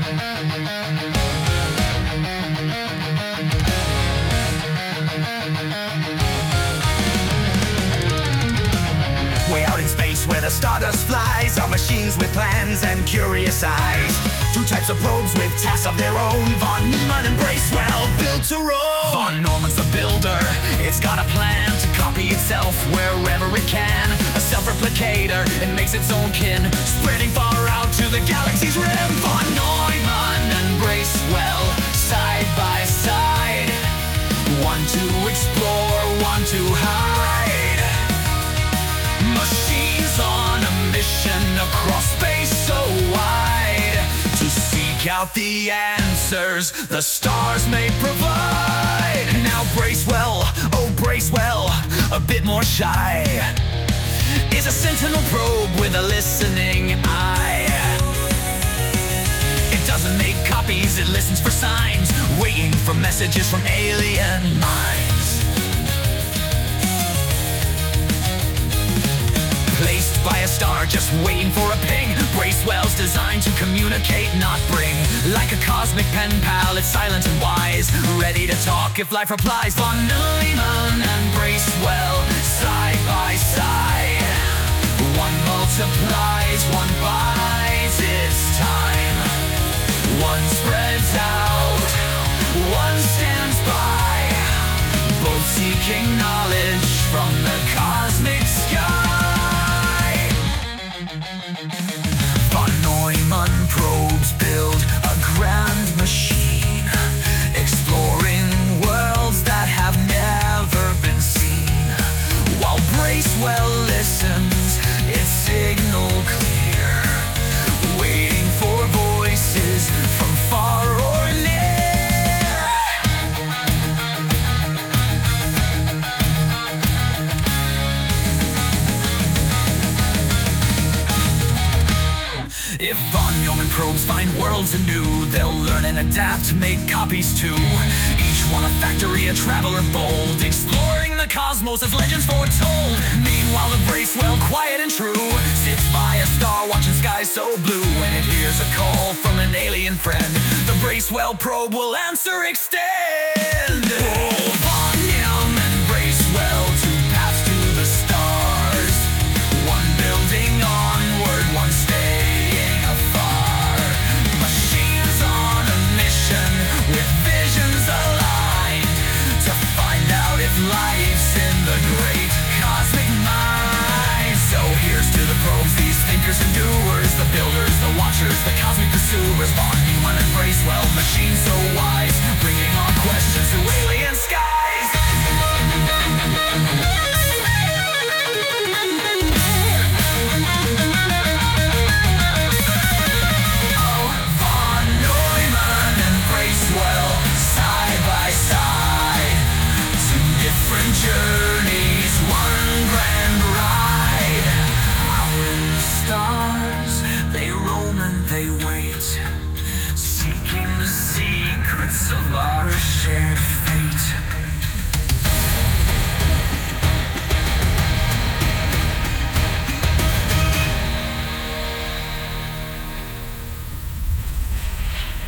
Way out in space where the stardust flies are machines with plans and curious eyes. Two types of probes with tasks of their own. Von Neumann and Bracewell built to roam. Von Neumann's the builder. It's got a plan to copy itself wherever it can. A self-replicator, it makes its own kin, spreading far out to the galaxy's rim. Von Neumann and Bracewell, side by side. One to explore, one to hide. Machines on a mission across space so wide, to seek out the answers the stars may provide. Now Bracewell, oh Bracewell, a bit more shy, is a sentinel probe with a listening eye. It doesn't make copies, it listens for signs, waiting for messages from alien minds. Placed by a star, just waiting for a ping. Bracewell's designed to communicate, not bring. Like a cosmic pen pal, it's silent and wise, ready to talk if life replies. Von Neumann and Bracewell, side by side. One multiplies, one buys its time. One spreads out, one stands by, both seeking knowledge from the cosmic sky. Von Neumann probes build a grand machine, exploring worlds that have never been seen. While Bracewell listens, its signal clear, waiting for voices from far or near. If Von Neumann probes find worlds anew, they'll learn and adapt to make copies too. Each one a factory, a traveler bold, exploring the cosmos as legends foretold. Meanwhile the Bracewell, quiet and true, sits by a star watching skies so blue. When it hears a call from an alien friend, the Bracewell probe will answer, extend. Oh, Von Neumann, Bracewell, two paths to the stars. One building onward, one staying afar. Machines on a mission with visions aligned, to find out if life's in the great cosmic mind. So here's to the probes, these thinkers and doers, the builders, the watchers, the cosmic pursuers. Von Neumann and Bracewell, machines so wise, bringing on questions